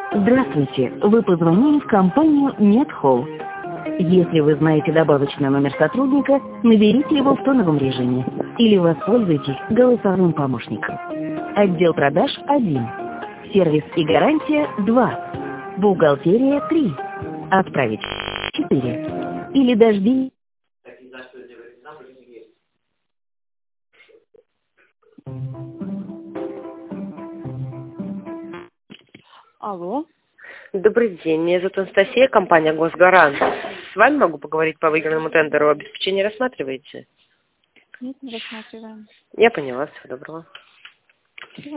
Здравствуйте, вы позвонили в компанию NetHall. Если вы знаете добавочный номер сотрудника, наберите его в тоновом режиме или воспользуйтесь голосовым помощником. Отдел продаж 1, сервис и гарантия 2, бухгалтерия 3, отправить 4 или дожди. Алло. Добрый день, меня зовут Анастасия, компания «Госгарант». С вами могу поговорить по выигранному тендеру. Обеспечение рассматриваете? Нет, не рассматриваем. Я поняла, всего доброго.